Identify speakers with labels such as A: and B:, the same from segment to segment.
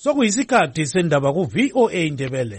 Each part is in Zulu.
A: Sokuyisikhathi sendaba ku VOA Indebele.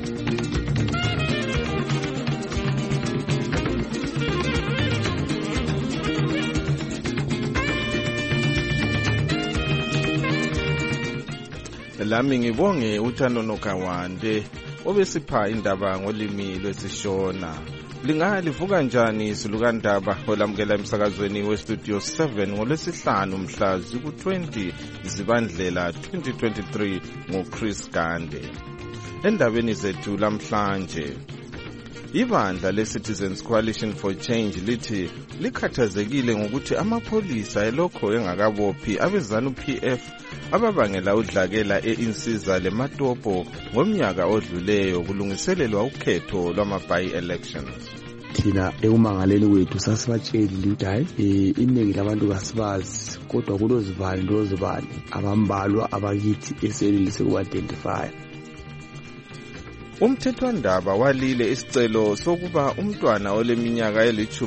B: Lami ngibonge uThando Nokawande obesipha indaba ngolimi lwesiShona. Lingalivuka njani isilukandaba olamukela emsakazweni westudio 7 ngolwesihlanu mhla ziku-20 Zibandlela 2023 nguChris Gande. Endabeni zethu lamhlanje, ibandla le-Citizens Coalition for Change lithi likhathazekile ngokuthi amapholisa elokho engakabophi abeZANU-PF ababangela udlakela e-Insiza leMatopo ngomnyaka odluleyo kulungiselelwa ukhetho lwama-by-elections.
C: Thina ekumangaleni wethu sasibatshelile ukuthi hayi iningi labantu kasibazi kodwa kulozibani abambalwa abakithi eselilise ku-identify.
B: Umthethwandaba walile isicelo sokuba umntwana oleminyaka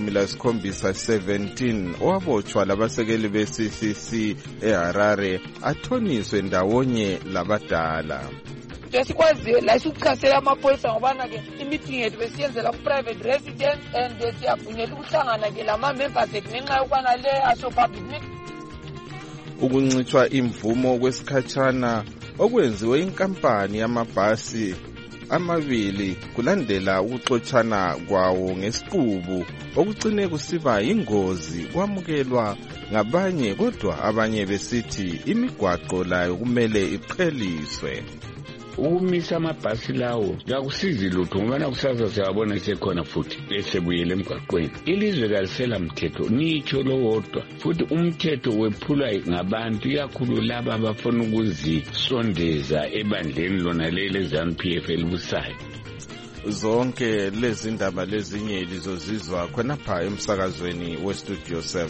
B: eli-17 owabotshwa labasekeli be-CCC eHarare athoniswe ndawonye labadala.
D: Esikwaziyo la sikuchasela amapholisa ngobana ke i-meeting yethu besiyenzela ku-private residence and siyavunyela ukuhlangana ke lama-members ethu ngenxa yokubana le aso public meeting.
B: Ukuncitshwa imvumo kwesikhatshana okwenziwe inkampani yamabhasi amabili kulandela ukuxotshana kwawo ngesiqubu okucine kusiba ingozi kwamukelwa ngabanye kodwa abanye besithi imigwaqo layo kumele iqheliswe.
E: Ukumisa amabhasi lawo akusizi lutho ngoba kusasa siyabona sekhona futhi esebuyele emgwaqweni. Ilizwe kalisela mthetho nitsho lowodwa futhi umthetho wephulwa ngabantu ikakhulu laba abafuna ukuzisondeza ebandleni lona lele ZANU-PF elibusayo.
B: Zonke lezi ndaba lezinye lizozizwa khonapha emsakazweni westudio 7.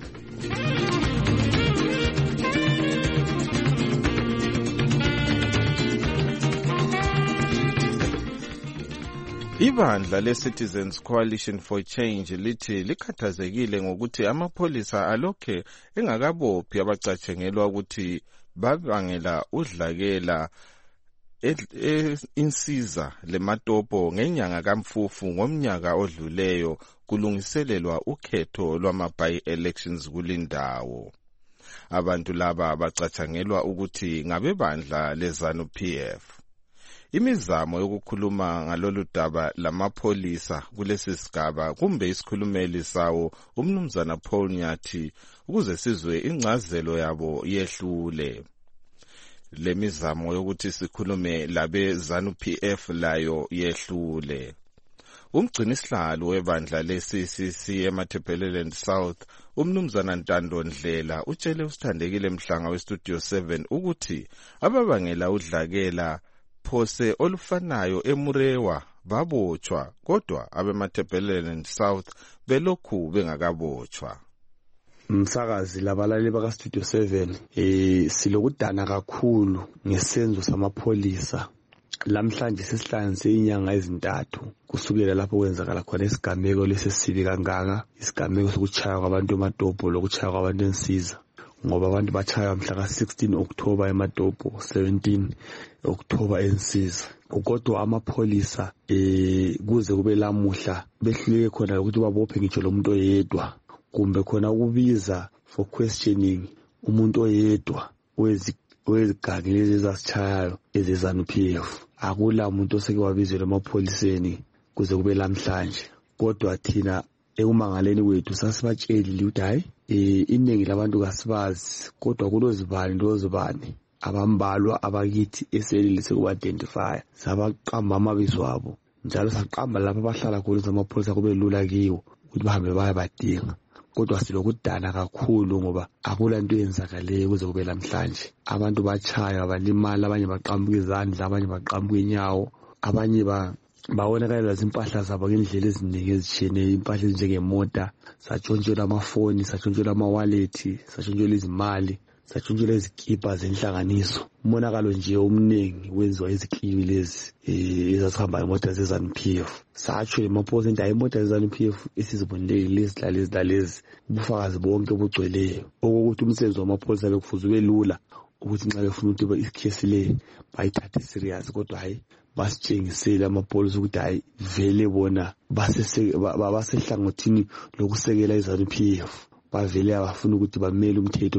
B: Ibandla le-Citizens Coalition for Change lithi likhathazekile ngokuthi amapholisa alokhe engakabophi abacatshengelwa ukuthi babangela udlakela e-Insiza leMatopo ngenyanga kaMfufu ngomnyaka odluleyo kulungiselelwa ukhetho lwama-by-elections kulindawo. Abantu laba bacatshengelwa ukuthi ngabebandla leZANU-PF. Imizamo yokukhuluma ngalolu daba lamapholisa kulesi sigaba kumbe isikhulumeli sawo umnumzana Paul Nyathi ukuze sizwe incazelo yabo yehlule. Le mizamo yokuthi sikhulume labe ZANU-PF layo yehlule. Umgcinisihlalo webandla le-CCC eMatabeleland South umnumzana Ntando Ndlela utshele usithandekile Mhlanga westudio 7 ukuthi ababangela udlakela phose olufanayo eMurewa babotshwa kodwa abematabeleland South belokhu bengakabotshwa.
C: Msakazi labalali baka Studio 7 silokudana kakhulu ngesenzo samapholisa. Lamhlanje sesihlanganise inyanga ezintathu kusukela lapho kwenzakala khona isigameko lesisibi kangaka, isigameko sokuchaya kwabantu eMatopo lokuchaya kwabantu eNsiza. Ngoba abantu bachaya mhla ka-16 October eMatopo, 17 October eNsiza. Kodwa amapholisa kuze kube lamuhla behluleke khona ukuthi babophe ngitsho lo muntu oyedwa kumbe khona ukubiza for questioning umuntu oyedwa wezigangi lezi ezasichayayo ezeZANU-PF. Akula umuntu oseke wabizelwa emapholiseni kuze kube lamhlanje. Kodwa thina ekumangaleni wethu sasibatshelile ukuthi hayi iningi labantu kasibazi kodwa kulozibani abambalwa abakithi eselilise ku-identify. Sabaqamba amabizo abo njalo saqamba lapho abahlala khona amapholisa kube lula kiwo ukuthi bahambe bayabadinga. Kodwa silokudana kakhulu ngoba akula nto yenzakaleyo kuze kube lamhlanje. Abantu bachaya balimala, abanye baqamuka izandla, abanye baqamuka inyawo, abanye babonakala impahla zabo ngendlela eziningi ezitshiyeneyo, impahla ezinjengemota, satshontshelwa amafoni, satshontshelwa amawallet, satshontshelwa izimali, satshuntshelwa izikipa zenhlanganiso. Umonakalo nje omningi wenziwa izikliwi lezi ezasihamba imota ze-ZANU-PF. Satsho emaphoyisa into imota ze-ZANU-PF esizibonile lezi ubufakazi bonke obugcweleyo okokuthi umsebenzi wamaphoyisa bekufuze ube lula ukuthi nxa befuna ukuthi ikhesi le bayithathe serious, kodwa hayi basitshengisele amaphoyisa ukuthi hayi vele bona basehlangothini lokusekela iZANU-PF, bavele abafuna ukuthi bamele umthetho,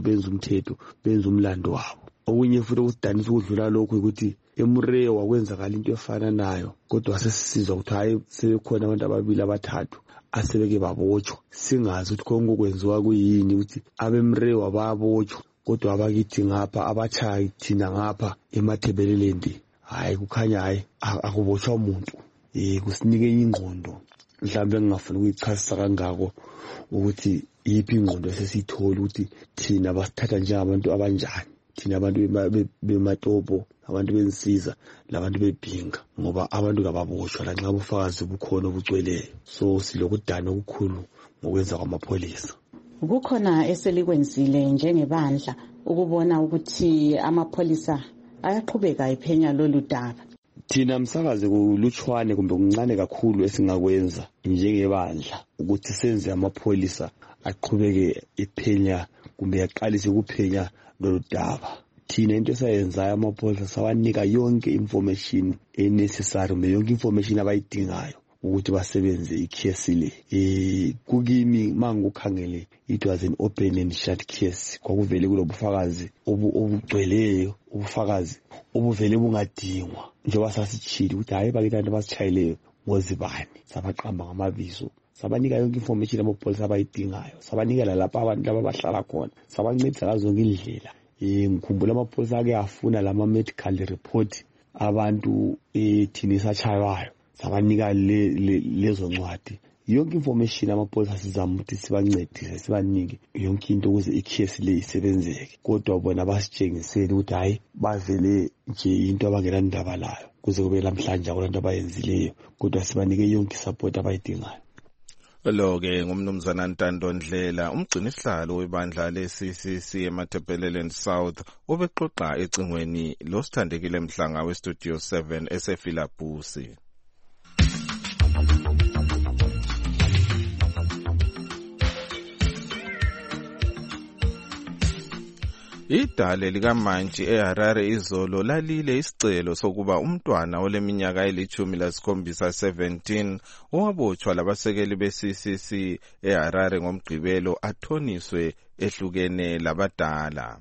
C: benze umlando wabo. Okunye futhi ukusidanisa ukudlula lokho ukuthi eMurewa wakwenzakala into efana nayo, kodwa sesisizwa ukuthi hayi sebekhona abantu ababili abathathu asebeke babotshwa. Singazi ukuthi konke kwenziwa kuyini ukuthi abeMurewa babotshwa, kodwa abakithi ngapha abachayi thina ngapha eMathebeleland hayi kukhanya hayi akubotshwa umuntu. Kusinike ingqondo mhlawumbe ngingafuna ukuyichasisa kangako ukuthi yiphi ingqondo esesithola ukuthi thina basithatha njengabantu abanjani, thina abantu bematopo, abantu bensiza, labantu bebhinga, ngoba abantu kababoshwa lanxa ubufakazi bukhona obugcweleyo. So silokudana okukhulu ngokwenza kwamapholisa.
F: Kukhona eselikwenzile njengebandla ukubona ukuthi amapholisa ayaqhubeka iphenya lolu daba?
C: Thina msakazi kulutshwane kumbe kuncane kakhulu esingakwenza njengebandla ukuthi senze amapholisa aqhubeke iphenya kumbe yaqalise ukuphenya lolu daba. Thina into esayenzayo amapholisa sawanika yonke information necessary, kumbe yonke information abayidingayo ukuthi basebenze ikhesi le. Kukimi mangukhangele it was an open and shut case. Kwakuvele kulobufakazi obugcweleyo, ubufakazi obuvele bungadingwa njengoba sasitshile ukuthi hayi bakithi abantu abasichayileyo ngozibani, sabaqamba ngamabizo, sabanika yonke information amapholisa abayidingayo, sabanikela lapha abantu laba bahlala khona, sabancedisa ngazo zonke indlela. Ngikhumbula amapholisa ake afuna lama medical report abantu thina esatshaywayo, sabanika lezo ncwadi. Yonke information amapholisa sizama ukuthi sibancedise, sibanike yonke into ukuze ikhesi le isebenzeke, kodwa bona basitshengisele ukuthi hayi bavele nje into abangenandaba layo kuze kube namhlanje akulanto abayenzileyo, kodwa sibanike yonke support abayidingayo.
B: Lo-ke ngumnumzana Ntando Ndlela, umgcinisihlalo webandla le-CCC eMathebeleland South, obeqoqa ecingweni losithandekile Mhlanga weStudio 7 eseFilabusi. Idale likaMantshi eHarare izolo lalile isicelo sokuba umntwana oleminyaka eli-17 owabotshwa labasekeli be-CCC eHarare ngomgqibelo athoniswe ehlukene labadala.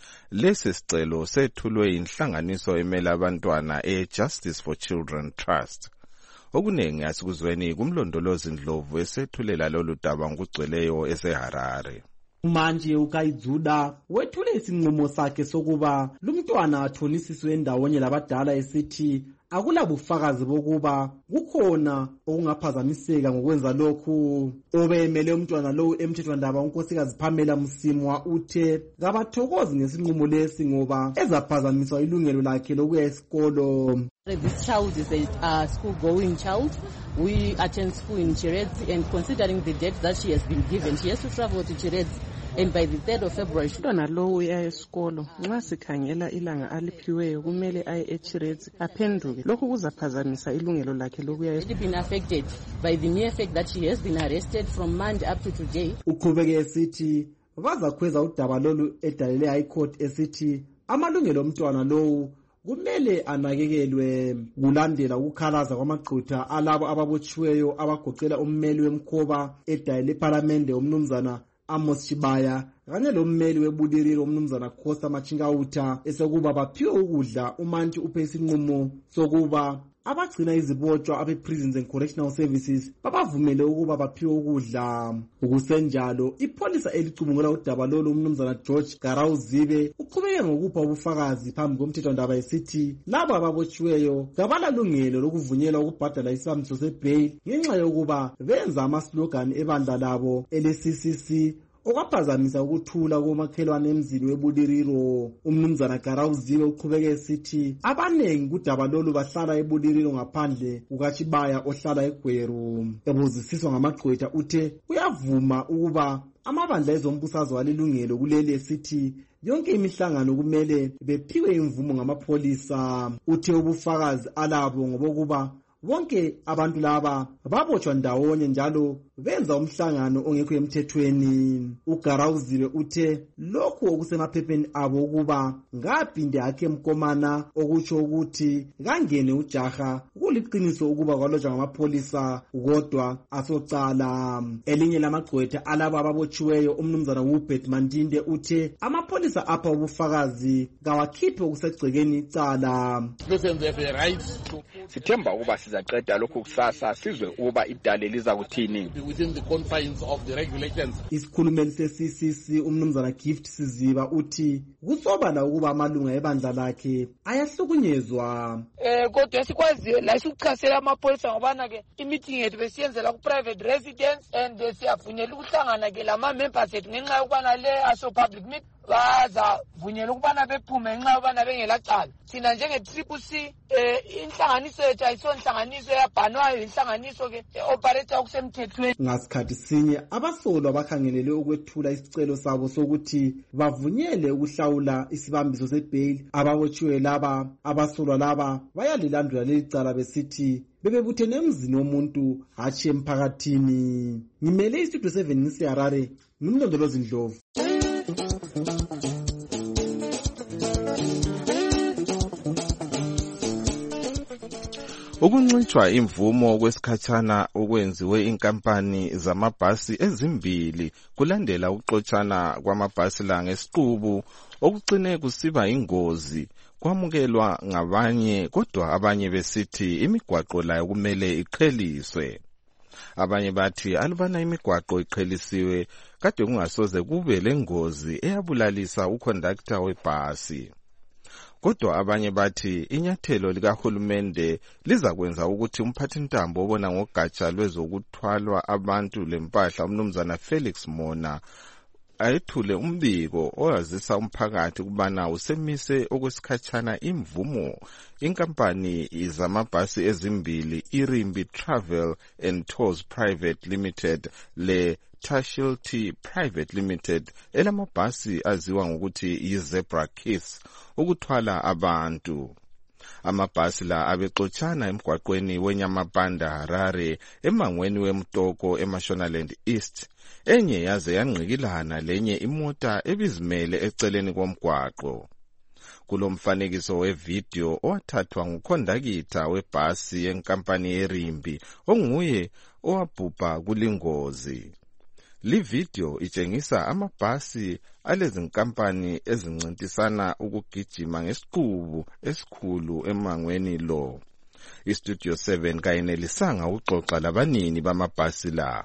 B: Lesi sicelo sethulwe inhlanganiso emela abantwana eJustice for Children Trust. Okuningi asikuzweni kumlondolozi Ndlovu esethulela lolu daba ngokugcweleyo eseHarare.
G: Manje uKayidzuda wethule isinqumo sakhe sokuba lumntwana athonisiswe endawonye labadala esithi akulabufakazi bokuba kukhona okungaphazamiseka ngokwenza lokhu. Obemele umntwana lowu emthethwandaba uNkosikazi Pamela Msimwa uthe kabathokozi ngesinqumo lesi ngoba ezaphazamiswa ilungelo lakhe lokuya esikolo.
H: This child is a school-going child. We attend school in Chiredzi, and considering the date that she has been given, she has to travel to Chiredzi. And by the 3rd of February,
I: umntwana lowu uya esikolo. Nxa sikhangela ilanga aliphiweyo kumele aye eChiredzi aphenduke. Lokhu kuzaphazamisa ilungelo lakhe lokuya
H: esikolo. Been affected by the mere fact that she has been arrested from Monday up to today.
G: Uqhubeke esithi bazakhweza udaba lolu edalele High Court esithi amalungelo omntwana lowu kumele anakekelwe kulandela ukukhalaza kwamagqutha alabo ababotshiweyo abagoqela ummeli wemkhoba edayile eParliament umnumzana Amos Chibaya kanye lommeli webuliriro umnumzana Khosa Machingawuta esekuba baphiwe ukudla. uMantshi uphe isinqumo sokuba abagcina izibotshwa abe-Prisons and Correctional Services babavumele ukuba baphiwe ukudla. Ukusenjalo ipholisa elicubungula udaba lolu umnumzana George Garawuzibe uqhubeke ngokupha ubufakazi phambi komthethwandaba esithi labo ababotshiweyo kabalalungelo lokuvunyelwa ukubhadala isibambiso sebail ngenxa yokuba benza amaslogan ebandla labo ele-CCC okwaphazamisa ukuthula komakhelwane emzini webuliriro. Umnumzana Garawuzibe uqhubeke esithi abanengi kudaba lolu bahlala ebuliriro ngaphandle kukaChibaya ohlala eGweru. Ebuzisiswa ngamagqwetha uthe uyavuma ukuba amabandla ezombusazwe walilungelo kuleli sithi yonke imihlangano kumele bephiwe imvumo ngamapholisa. Uthe ubufakazi alabo ngobokuba bonke abantu laba babotshwa ndawonye njalo benza umhlangano ongekho emthethweni. uGarawuziwe uthe lokhu okusemaphepheni abo ukuba ngaphinde akhe Mkomana okutsho ukuthi kangene ujaha kuliqiniso ukuba kwalotshwa ngamapholisa kodwa asocala. Elinye lamagqwetha alabo ababotshiweyo umnumzana Hubert Mandinde uthe amapholisa apha ubufakazi kawakhiphe okusegcekeni icala.
J: Sithemba ukuba sizaqeda lokhu kusasa sizwe ukuba idale liza kuthini.
G: Isikhulumeli se-CCC umnumzana Gift Siziba uthi kusobala ukuba amalunga ebandla lakhe ayahlukunyezwa.
D: Kodwa sikwaziyo la sikuchasela amapholisa ngobana ke i-meeting yethu besiyenzela ku-private residence and siyavunyela ukuhlangana ke lama-members ethu ngenxa yokubana le aso public meet bazavunyela ukubana bephume ngenxa yokubana bengelacala. Thina njenge-CCC inhlanganiso yethu ayisonhlanganiso yabhanwayo, inhlanganiso ke operator okusemthethweni. Ngasikhathi sinye abasolwa bakhangelele ukwethula isicelo sabo sokuthi bavunyele ukuhlawula isibambiso sebheli ababotshiwe laba. Abasolwa laba bayalilandula leli cala besithi bebebuthene emzini womuntu hatshi emphakathini. Ngimele istudio 7 nisiHarare, ngimlondolozi Ndlovu.
B: Ukuncitshwa imvumo kwesikhatshana okwenziwe inkampani zamabhasi ezimbili kulandela ukuxotshana kwamabhasi la ngesiqubu okucine kusiba ingozi kwamukelwa ngabanye, kodwa abanye besithi imigwaqo layo kumele iqheliswe. Abanye bathi alubana imigwaqo iqhelisiwe kade kungasoze kube lengozi eyabulalisa uconductor webhasi. Kodwa abanye bathi inyathelo likahulumende lizakwenza ukuthi umphathintambo obona ngogatsha lwezokuthwalwa abantu lempahla umnumzana Felix Mona ayethule umbiko oyazisa umphakathi kubana usemise okwesikhatshana imvumo inkampani zamabhasi ezimbili iRimbi Travel and Tours Private Limited le Tashilti Private Limited elamabhasi aziwa ngokuthi yiZebra Kiss ukuthwala abantu. Amabhasi la abexotshana emgwaqweni weNyamapanda Harare emangweni weMtoko eMashonaland East. Enye yaze yangqikilana lenye imota ebizimele eceleni komgwaqo. Kulomfanekiso wevideo owathathwa ngukhondakitha webhasi yenkampani yeRimbi onguye owabhubha kulingozi. Li video itshengisa amabhasi alezinkampani ezincintisana ukugijima ngesiqubu esikhulu emangweni lo. Istudio 7 kayenelisanga ukuxoxa labanini bamabhasi la.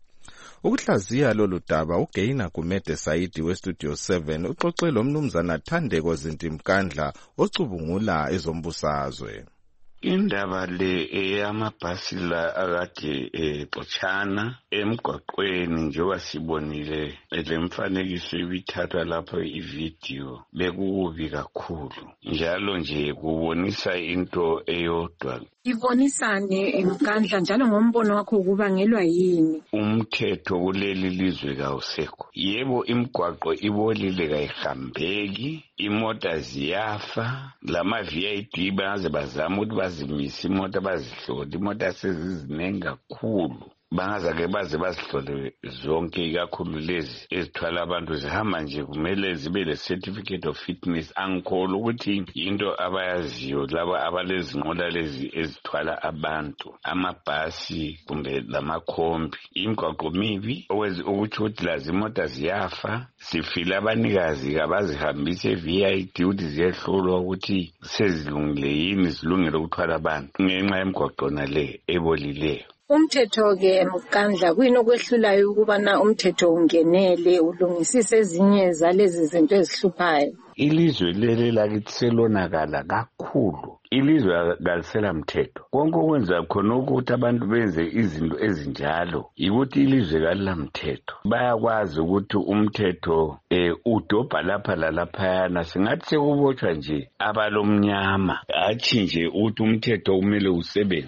B: Ukuhlaziya lolu daba uGeina Gumede Saidi weStudio 7 uxoxe lo mnumzana Thandeko Zintimkandla ocubungula ezombusazwe.
E: Indaba le eyamabhasi la akade exotshana emgwaqweni njengoba sibonile lemfanekiso ibithathwa lapho ivideo bekubi kakhulu, njalo nje kubonisa into eyodwa.
K: Ibonisane Mkandla, njalo ngombono wakho kubangelwa yini?
E: Umthetho kuleli lizwe kawusekho. Yebo imigwaqo ibolile kayihambeki, imota ziyafa, lama VID baze bazama ukuthi bazimise imota bazihlole, imota sezizinengi kakhulu. Bangaza-ke baze bazihlole zonke ikakhulu lezi ezithwala abantu zihamba nje kumele zibe le-certificate of fitness. Angikholwa ukuthi into abayaziyo laba abalezinqola lezi ezithwala abantu, amabhasi kumbe lamakhombi. Imigwaqo mibi okutsho ukuthi lazi imota ziyafa, sifile abanikazi kabazihambise VID ukuthi ziyehlolwa ukuthi sezilungile yini, zilungele ukuthwala abantu ngenxa yemigwaqo nale ebolileyo.
K: Umthetho-ke Mkandla, kuyini okwehlulayo ukubana umthetho ungenele ulungisise ezinye zalezi zinto ezihluphayo?
E: Ilizwe leli lakithi selonakala kakhulu. Ilizwe kalisela mthetho. Konke okwenza khona ukuthi abantu benze izinto ezinjalo ukuthi ilizwe kalila mthetho. Bayakwazi ukuthi umthetho udobha lapha lalaphayana, singathi sekubotshwa nje abalomnyama, hatshi nje ukuthi umthetho kumele usebenze.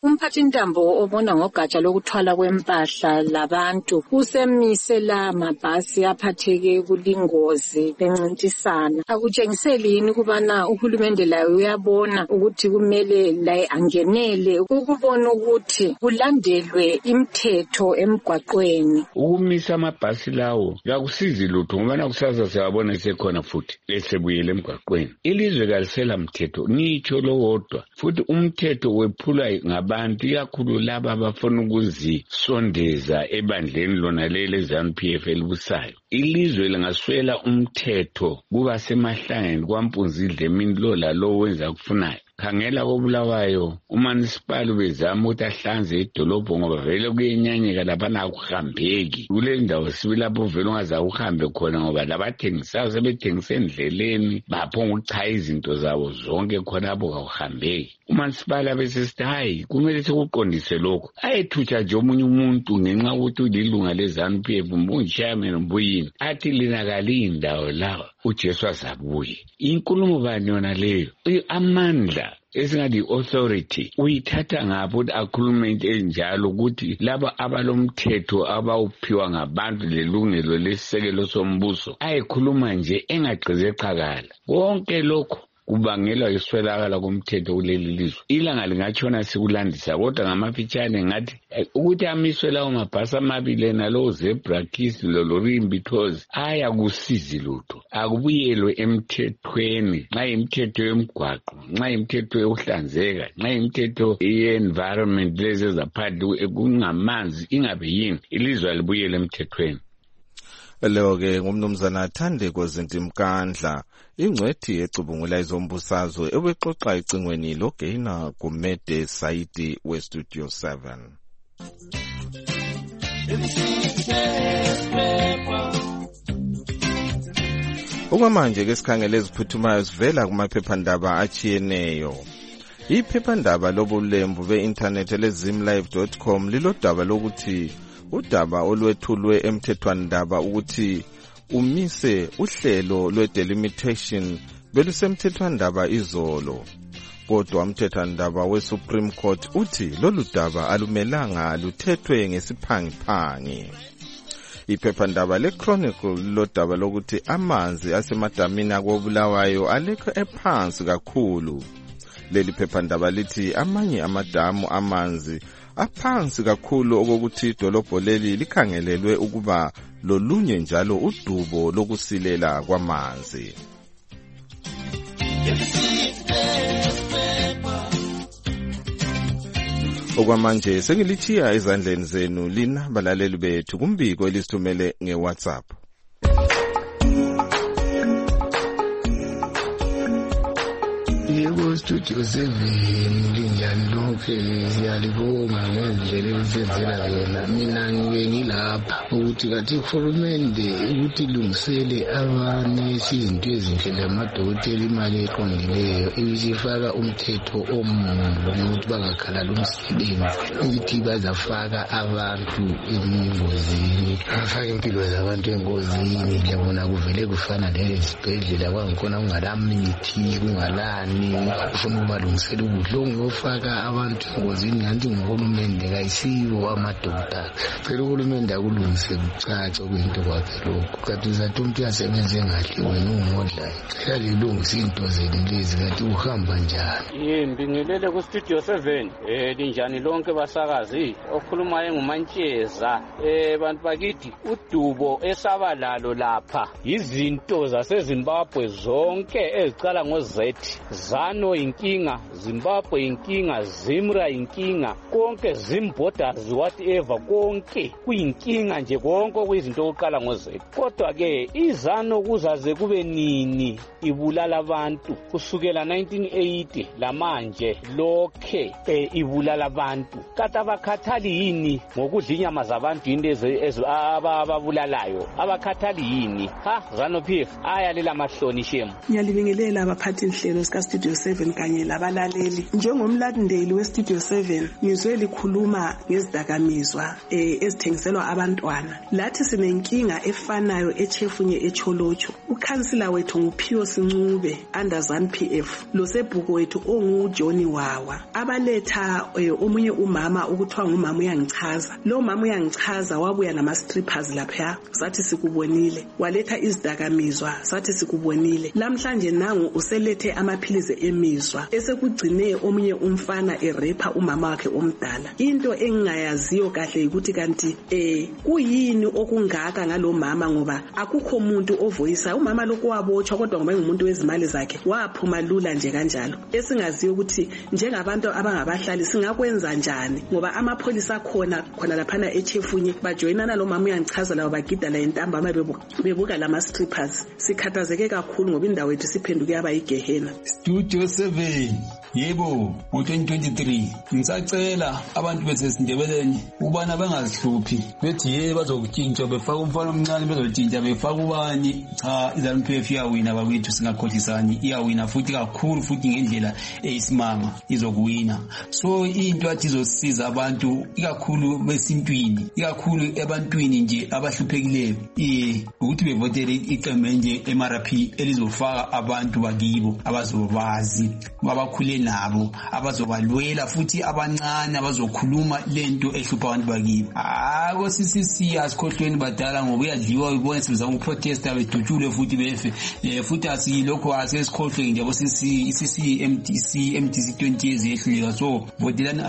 K: Umphathintambo obona ngogatsha lokuthwala kwempahla labantu usemise la mabhasi aphatheke kulingozi bencintisana. Akutshengiseli yini ukubana uhulumende layo uyabona ukuthi kumele laye angenele ukubona ukuthi kulandelwe imithetho emgwaqweni.
E: Ukumisa amabhasi lawo yakusizi lutho ngoba kusasa siyabona sekhona futhi esebuyele emgwaqweni. Ilizwe kalisela mthetho nitsho lo wodwa futhi umthetho wephulwa ngabantu ikakhulu laba abafuna ukuzisondeza ebandleni lona lele ZANU-PF elibusayo. Ilizwe lingaswela umthetho kuba semahlangeni kwampunzidle emini lo lalo wenza kufunayo. Khangela koBulawayo uMunicipal ubezama ukuthi ahlanze idolobho ngoba vele kuyenyanyeka laphana akuhambeki. Kule ndawo sibilapho vele ungaza uhambe khona ngoba labathengisayo sebethengisa endleleni baphonga ukuchaya izinto zabo zonke khona apho akuhambeki. uMunicipal abesesithi hayi kumele sikuqondise lokho. Ayethutsha nje omunye umuntu ngenxa ukuthi ulilunga leZANU-PF mbunchairman mbuyini athi linakali indawo la uJesu azabuye. Inkulumo bani yona leyo? Amandla esingathi authority uyithatha ngapho ukuthi akhulume into enjalo ukuthi laba abalomthetho abawuphiwa ngabantu lelungelo lesisekelo sombuso ayikhuluma nje engagqizeqakala. Konke lokho kubangelwa iswelakala komthetho kuleli lizwe. Ilanga lingatshona sikulandisa kodwa ngamafitshane ngathi ukuthi amiswe lawo mabhasi amabili nalo zebra kiss lorimbi tours aya kusizi lutho. Akubuyelwe emthethweni nxa imithetho yomgwaqo, nxa imithetho yokuhlanzeka, nxa imithetho ye-environment lezi zaphansi kungamanzi ingabe yini ilizwe alibuyele emthethweni.
B: Leyo ke ngumnumzana Thandeko Zintimkandla ingcwethi ecubungula izombusazwe ebexoxa icingweni loGaina Gumede Saidi weStudio 7. Okwamanje ke sikhangele eziphuthumayo sivela kumaphephandaba achiyeneyo. Iphephandaba lobulembu be-internet lezimlive.com lilodaba lokuthi udaba olwethulwe emthethwandaba ukuthi umise uhlelo lwe-delimitation belusemthethwandaba izolo. Kodwa umthethwandaba we-Supreme Court uthi lolu daba alumelanga luthethwe ngesiphangiphangi. Iphephandaba le-Chronicle lilodaba lokuthi amanzi asemadamini akoBulawayo alekho ephansi kakhulu. Leli phephandaba lithi amanye amadamu amanzi aphansi kakhulu okokuthi idolobho leli likhangelelwe ukuba lolunye njalo udubo lokusilela kwamanzi. Okwamanje sengilithiya ezandleni zenu lina balaleli bethu kumbiko elisithumele ngeWhatsApp.
L: Yebo Studio 7 linjani lonke siyalibonga ngendlela elisenzela yona. Mina ngibe ngilapha ukuthi kathi urhulumente ukuthi lungisele abanesi izinto ezinhle lamadokotela imali eqondileyo ibisifaka umthetho omuhle ukuthi bangakhalala umsebenzi ukuthi bazafaka abantu engozini bafaka impilo zabantu engozini. Ngiyabona kuvele kufana lezibhedlela kwangikhona kungalamithi kungalani ufuna ukubalungisela ukudla ngiyofaka abantu engozini kanti ngohulumende kayisibo amadoda. Phela uhulumende akulungise kucaca kwinto kwakhe lokho. Kanti uzathi umuntu uyasebenza engahle wena ungumodlayo. Cela lilungise into zenu lezi kanti uhamba njani?
M: Yimbi ngilele ku Studio 7 linjani lonke basakazi okhuluma engumantsheza. Bantu bakithi udubo esabalalo lapha izinto zaseZimbabwe zonke ezicala ngo-Z. ZANU inkinga, Zimbabwe inkinga, ZIMRA inkinga, konke Zimborders whatever konke kuyinkinga nje konke kuyizinto oqala ngo-Z. Kodwa ke iZANU kuzaze kube nini ibulala abantu kusukela 1980 lamanje lokhe ibulala abantu. Kati abakhathali yini ngokudla inyama zabantu into ababulalayo? Abakhathali yini? ZANU-PF ayalela mahloni shemu.
N: Ngiyalibingelela abaphathi inhlelo sika Studio 7 7 kanye labalaleli. Njengomlandeli weStudio 7 ngizwe likhuluma ngezidakamizwa ezithengiselwa abantwana. Lathi sinenkinga efanayo eChefunye eCholocho. Ukhansila wethu nguPhiwo Sincube under ZANU-PF, lo sebhuku wethu onguJohn Wawa. Abaletha omunye umama ukuthiwa ngumama uyangichaza. Lo mama uyangichaza wabuya nama strippers lapha, sathi sikubonile. Waletha izidakamizwa, sathi sikubonile. Lamhlanje nangu uselethe amaphilizi emizwa, esekugcine omunye umfana erepa umama wakhe omdala. Into engingayaziyo kahle ukuthi kanti kuyini okungaka ngalo mama, ngoba akukho umuntu ovoyisa umama lokho wabotshwa, kodwa ngoba ngumuntu wezimali zakhe waphuma lula nje kanjalo. Esingaziyo ukuthi njengabantu abangabahlali singakwenza njani, ngoba amapholisa khona laphana eChefunye bajoyinana lo mama uyangichaza labo bagida la entambama bebuka lama strippers. Sikhathazeke kakhulu ngoba indawo yethu siphenduke yaba igehena.
O: Studio 7 yebo ngo-2023 ngisacela abantu besesindebeleni ubana bangazihluphi bethi bazokutshintsha befaka umfana omncane bezotshintsha befaka ubani. Cha, iZANU-PF iyawina bakwethu, singakhohlisani, iyawina futhi kakhulu, futhi ngendlela eyisimanga izokuwina. So into athi izosiza abantu ikakhulu besintwini, ikakhulu ebantwini nje abahluphekileyo ukuthi bevotele iqembu nje MRP elizofaka abantu bakibo abazobazi, abakhule nabo, abazobalwela futhi abancane abazokhuluma lento ehlupha abantu bakibo. Ako CCC asikhohlweni badala ngoba uyadliwa ubone sizama ukuprotesta bedutshule futhi befe. Futhi asilokho asesikhohlwe nje abo CCC MTC 20 years yehluleka. So votelani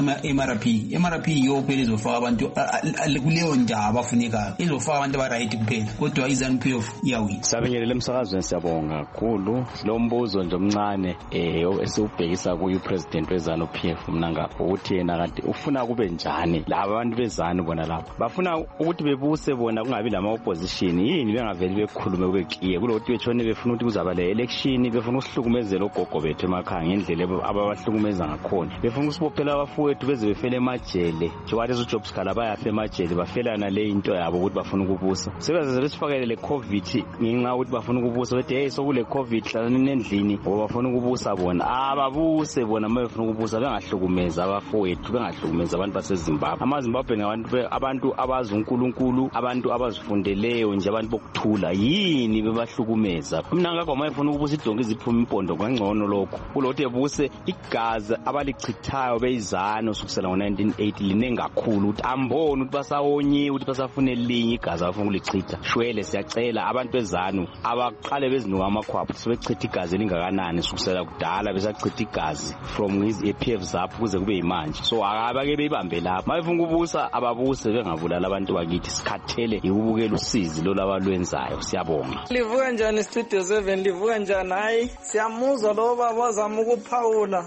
O: MRP yo phela izofaka abantu kuleyo ndaba abafunekayo, izofaka abantu abaright kuphela, kodwa iZANU-PF iyawina.
P: Sabingelele emsakazweni, siyabonga kakhulu. Lo mbuzo nje omncane esubhekisa kuyo upresident weZANU-PF mnangapho ukuthi yena kanti ufuna kube njani laba abantu beZANU bona lapha bafuna ukuthi bebuse bona kungabi lama opposition. Yini bengaveli bekhulume kwekiye kulokuthi betshone befuna ukuthi kuzaba le election, befuna usihlukumezela ogogo bethu emakhaya ngendlela ababahlukumeza ngakhona, befuna usibophela abafowethu beze befele emajele njengoba lezo jobs khala bayafe emajele bafelana le into yabo ukuthi bafuna ukubusa. Sebenza besifakele le covid nginxa ukuthi bafuna ukubusa bethi sokule covid hlalani endlini ngoba bafuna ukubusa bona. Ababuse bona bafuna ukubusa, bengahlukumeza abafowethu, bengahlukumeza abantu baseZimbabwe. AmaZimbabwe abantu abazi uNkulunkulu, abantu abazifundeleyo nje, abantu bokuthula. Yini bebahlukumeza? Mina ngakho mayifuna ukubusa idonke ziphuma impondo kangcono lokho kulokuthi ebuse igazi abalichithayo beyiZANU sukusela ngo-1980 linengi kakhulu, ukuthi ambone ukuthi basawonyiwe, ukuthi basafuna elinye igazi abafuna ukulichitha. Shwele siyacela abantu beZANU abaqale bezinuka amakhwapha sebechitha igazi elingakanani sukusela kudala besachitha igazi from EPF zapho kuze kube yimanje. So akabake beyibambe lapha mayifuna ukubusa ababuse bengabulala abantu bakithi, sikhathele ikubukela usizi lo labalwenzayo. Siyabonga.
Q: Livuka njani Studio 7? Livuka njani? Hayi siyamuzwa lo baba ozama ukuphawula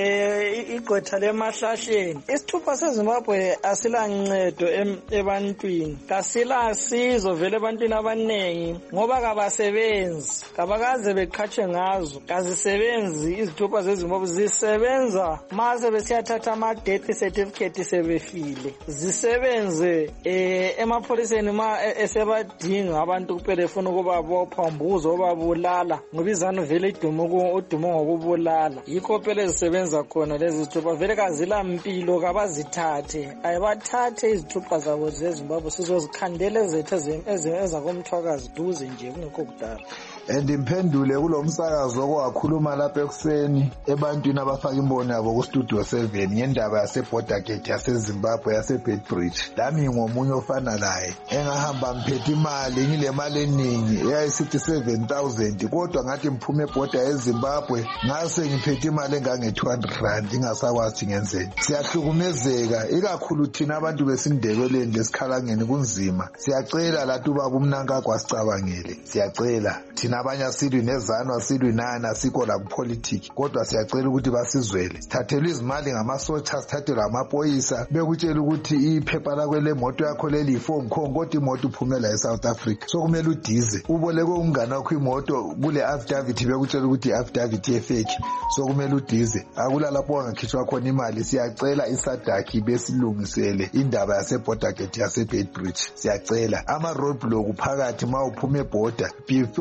Q: igqwetha lemahlasheni. Isithupha seZimbabwe asilancedo ebantwini, kasilasizo vele ebantwini abanengi ngoba kabasebenzi, kabakaze beqhatshwe ngazo, kazisebenzi. Izithupha zeZimbabwe zisebenza mase besiyathatha ama-death certificate sebefile, zisebenze emapholiseni ma esebadinga abantu kuphela efuna ukubabopha mbuzo obabulala ngoba iZANU vele udumo ngokubulala. Yikho phela ezisebenza khona lezi zithupha, vele kazila mpilo, kabazithathe, ayibathathe izithupha zabo zeZimbabwe sizozikhandela ezethu ezakomthwakazi duze nje kungekho kudala.
R: Ndimphendule kulo msakazo okwakhuluma lapha ekuseni ebantwini abafaka imbono yabo kuStudio 7 ngendaba yaseborder gate yaseZimbabwe yaseBedbridge. Lami ngomunye ofana laye engahamba mphethe imali, ngile mali eningi eyayisithi 7,000, kodwa ngathi mphume eborder yeZimbabwe ngase ngiphethe imali engange-200 rand ingasakwazi ngenzeni. Siyahlukumezeka ikakhulu thina abantu besindebeleni lesikhalangeni kunzima. Siyacela lathi ubaba uMnangagwa asicabangele, siyacela thina abanye asilwi neZANU asilwi nani asikho la kupolitiki, kodwa siyacela ukuthi basizwele. Sithathelwe izimali ngamasotsha, sithathelwe amaphoyisa bekutshela ukuthi iphepha lakho lemoto yakho leli yi-form khongo, kodwa imoto uphumela eSouth Africa. So kumele udize uboleke umngane wakho imoto kule affidavit bekutshela ukuthi i-affidavit yefake, so kumele udize. Akula lapho wangakhishwa khona imali. Siyacela iSADC besilungisele indaba yaseborder gate yaseBedbridge. Siyacela ama roadblock phakathi ma uphuma eborder before uphume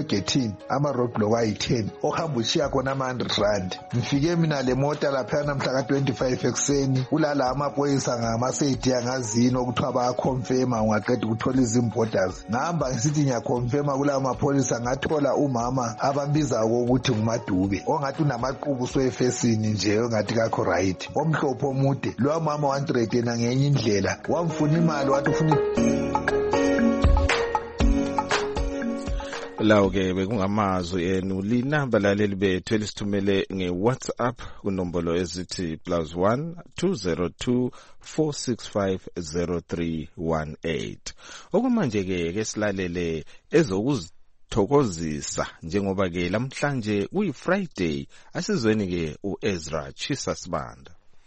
R: egethini ama-roadblock ayi-10 ohamba utshiya khona ama-100 rand. Ngifike mina le mota laphana mhla ka-25 ekuseni kulala amaphoyisa ngamaseyidi angazini okuthiwa bayakhomfema ungaqeda ukuthola izimbodas. Ngihamba ngisithi ngiyakhomfema kulawo mapholisa ngathola umama abambiza ukuthi nguMadube ongathi unamaqhubu soefesini nje ongathi kakho right omhlophe omude. Lowa mama 100 yena ngenye indlela wamfuna imali wathi ufuna
B: lawo ke bekungamazwi enu lina balaleli bethu elisithumele ngeWhatsApp kunombolo ezithi +1 202 465 0318. Okumanje ke silalele ezokuzithokozisa njengoba ke lamhlanje kuyiFriday asizweni ke uEzra Chisasibanda.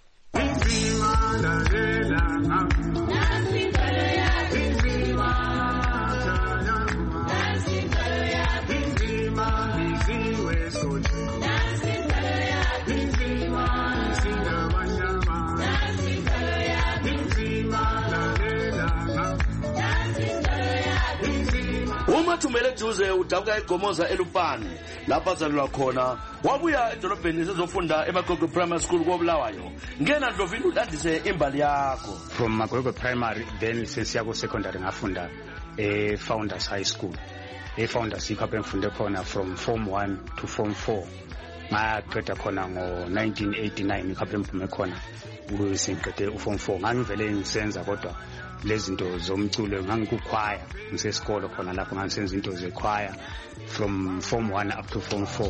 S: uMathumele Duze udabuka eGomoza eLupane lapha azalwa khona wabuya edolobheni sezofunda eMagogwe Primary School koBulawayo. Ngena Dlovini ulandise imbali yakho.
T: From Magogwe Primary then sesiya ku secondary ngafunda Founders High School. Founders ikhaphe ngifunde khona from form 1 to form 4. Ngaqeda khona ngo1989 ikhaphe ngiphume khona ukusinqede uform 4. Ngangivele ngisenza kodwa lezinto zomculo ngangikukhwaya ngisesikolo khona lapho ngangisenza into zekhwaya from form 1 up to form 4.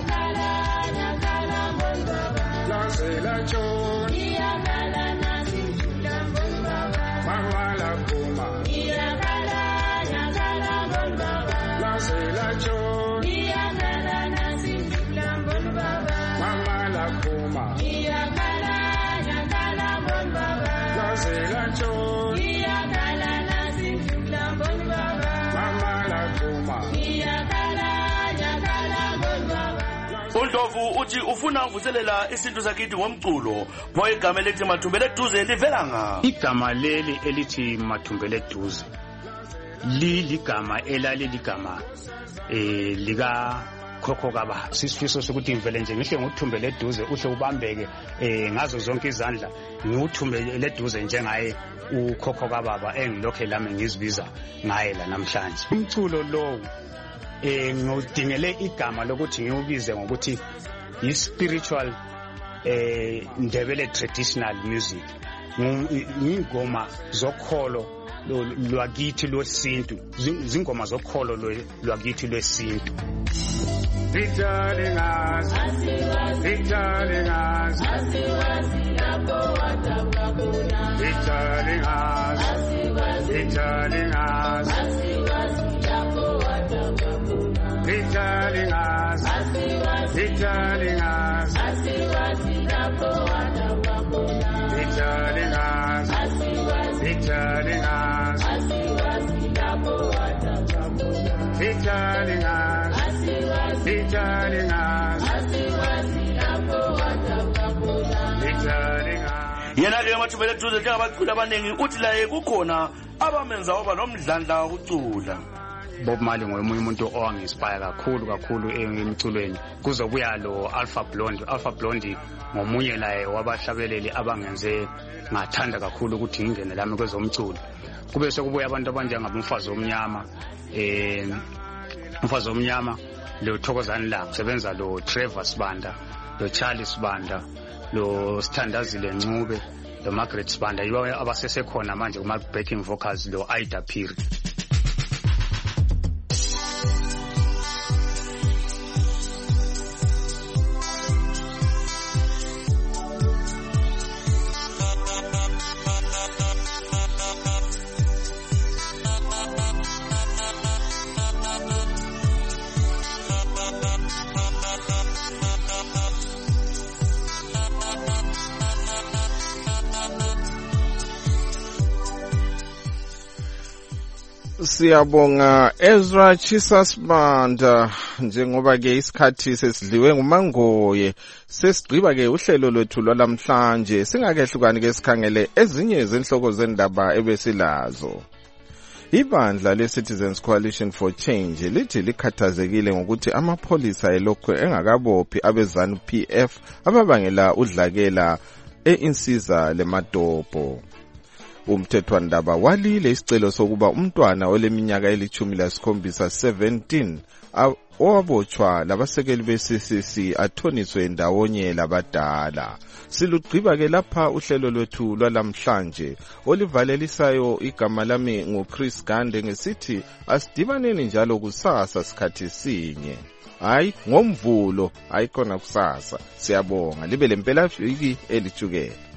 S: uNdlovu uthi ufuna ukuvuselela isintu sakithi ngomculo pho igama elithi Mathumbele Duze livela ngaphi?
T: Igama leli elithi Mathumbele Duze ligama ligama lika khokho kaba. Sisifiso sokuthi ngivele nje ngihle ngothumbele Duze uhle ubambeke ngazo zonke izandla nguthumbele Duze njengaye ukhokho kababa engilokhe lami ngizibiza ngaye la namhlanje. Umculo lo ngidingele igama lokuthi ngiubize ngokuthi i-spiritual Ndebele traditional music. Ngingoma zokholo lwakithi lwesintu, zingoma zokholo lwakithi lwesintu.
S: Yena ke Mathumbele Duze njengabaculi abaningi uthi la kukhona abamenza waba nomdlandla wokucula.
T: Bob Marley ngomunye umuntu owangi-inspire kakhulu emculweni. Kuzobuya lo Alpha Blondy ngomunye laye wabahlabeleli abangenze ngathanda kakhulu ukuthi ngingene lami kwezomculo. Kube sekubuya abantu abanjengabumfazi omnyama umfazi omnyama lo Thokozani la kusebenza lo Trevor Sibanda, lo Charlie Sibanda, lo Sithandazile Ncube, lo Margaret Sibanda yibo abasesekhona manje kuma backing vocals, lo Aida Phiri.
B: Siyabonga Ezra Chisasibanda. Njengoba ke isikhathi sesidliwe nguMangoye sesigqiba ke uhlelo lwethu lwalamhlanje, singakehlukani ke sikhangele ezinye izinhloko zendaba ebesilazo. Ibandla le-Citizens Coalition for Change lithi likhathazekile ngokuthi amapholisa elokhu engakabophi abe-ZANU-PF ababangela udlakela e-Insiza leMatopo. Umthethwandaba walile isicelo sokuba umntwana oleminyaka eli-17 owabotshwa labasekeli be-CCC athoniswe ndawonye labadala. Silugqiba ke lapha uhlelo lwethu lwalamhlanje olivalelisayo. Igama lami nguChris Gande ngesithi asidibaneni njalo kusasa sikhathi sinye. Hayi ngomvulo ayikhona kusasa. Siyabonga libe lempela viki elijukela.